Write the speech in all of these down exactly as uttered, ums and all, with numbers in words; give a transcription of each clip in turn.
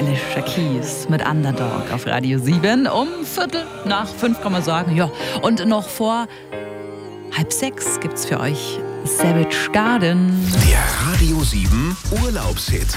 Alicia Keys mit Underdog auf Radio sieben. Um Viertel nach fünf kann man sagen. Ja. Und noch vor halb sechs gibt's für euch Savage Garden. Der Radio sieben Urlaubshit.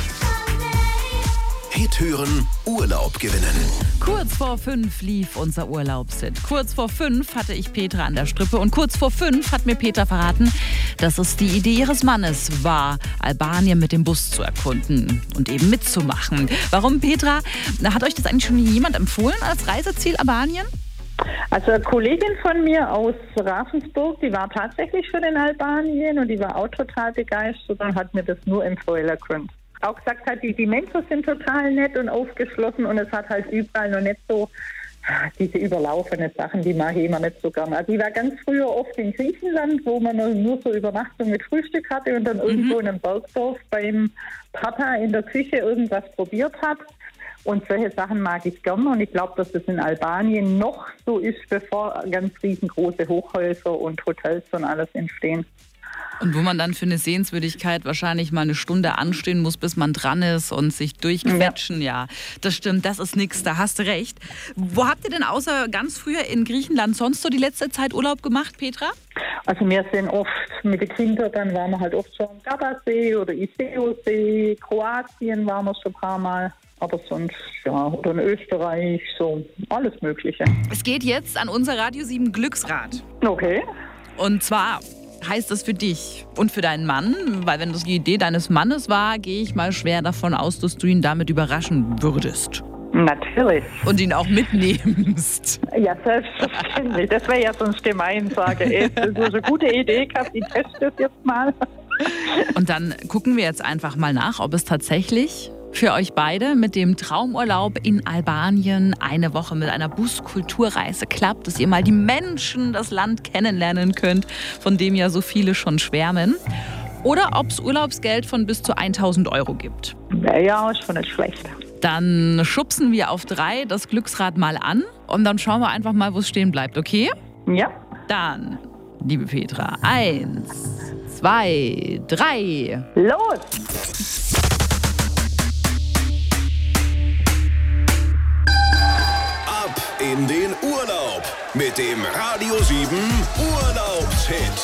Hit hören, Urlaub gewinnen. Kurz vor fünf lief unser Urlaubshit. Kurz vor fünf hatte ich Petra an der Strippe und kurz vor fünf hat mir Petra verraten, dass es die Idee ihres Mannes war, Albanien mit dem Bus zu erkunden und eben mitzumachen. Warum, Petra? Hat euch das eigentlich schon jemand empfohlen als Reiseziel Albanien? Also eine Kollegin von mir aus Ravensburg, die war tatsächlich für den Albanien und die war auch total begeistert und hat mir das nur empfohlen können. Auch gesagt hat, die, die Menschen sind total nett und aufgeschlossen und es hat halt überall noch nicht so diese überlaufenden Sachen, die mag ich immer nicht so gerne. Also ich war ganz früher oft in Griechenland, wo man nur so Übernachtung mit Frühstück hatte und dann mhm. irgendwo in einem Bergdorf beim Papa in der Küche irgendwas probiert hat. Und solche Sachen mag ich gerne und ich glaube, dass das in Albanien noch so ist, bevor ganz riesengroße Hochhäuser und Hotels und alles entstehen. Und wo man dann für eine Sehenswürdigkeit wahrscheinlich mal eine Stunde anstehen muss, bis man dran ist und sich durchquetschen. Ja, ja, das stimmt, das ist nix, da hast du recht. Wo habt ihr denn außer ganz früher in Griechenland sonst so die letzte Zeit Urlaub gemacht, Petra? Also wir sind oft mit den Kindern, dann waren wir halt oft schon am Gardasee oder Iseosee, Kroatien waren wir schon ein paar Mal. Aber sonst, ja, oder in Österreich, so alles Mögliche. Es geht jetzt an unser Radio sieben Glücksrad. Okay. Und zwar heißt das für dich und für deinen Mann, weil wenn das die Idee deines Mannes war, gehe ich mal schwer davon aus, dass du ihn damit überraschen würdest. Natürlich. Und ihn auch mitnehmst. Ja, selbstverständlich. Das wäre ja sonst gemein, sage ich. Das ist eine gute Idee gehabt, ich teste das jetzt mal. Und dann gucken wir jetzt einfach mal nach, ob es tatsächlich für euch beide mit dem Traumurlaub in Albanien eine Woche mit einer Buskulturreise klappt, dass ihr mal die Menschen, das Land kennenlernen könnt, von dem ja so viele schon schwärmen. Oder ob es Urlaubsgeld von bis zu tausend Euro gibt. Ja, ist schon nicht schlecht. Dann schubsen wir auf drei das Glücksrad mal an und dann schauen wir einfach mal, wo es stehen bleibt, okay? Ja. Dann, liebe Petra, eins, zwei, drei. Los! In den Urlaub mit dem Radio sieben Urlaubshit.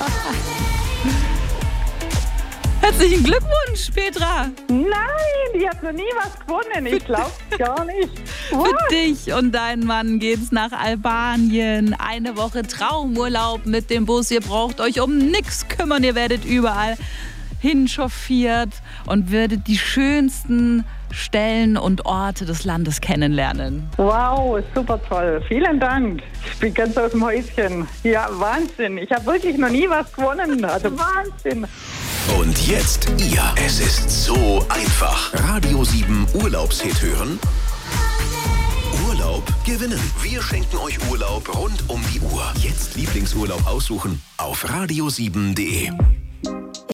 Herzlichen Glückwunsch, Petra. Nein, die hat noch nie was gewonnen. Ich glaub's gar nicht. What? Für dich und deinen Mann geht's nach Albanien. Eine Woche Traumurlaub mit dem Bus. Ihr braucht euch um nichts kümmern. Ihr werdet überall hinchauffiert und werdet die schönsten Stellen und Orte des Landes kennenlernen. Wow, super toll. Vielen Dank. Ich bin ganz aus dem Häuschen. Ja, Wahnsinn. Ich habe wirklich noch nie was gewonnen. Also Wahnsinn. Und jetzt ihr. Es ist so einfach. Radio sieben Urlaubshit hören. Urlaub gewinnen. Wir schenken euch Urlaub rund um die Uhr. Jetzt Lieblingsurlaub aussuchen auf radio sieben punkt de.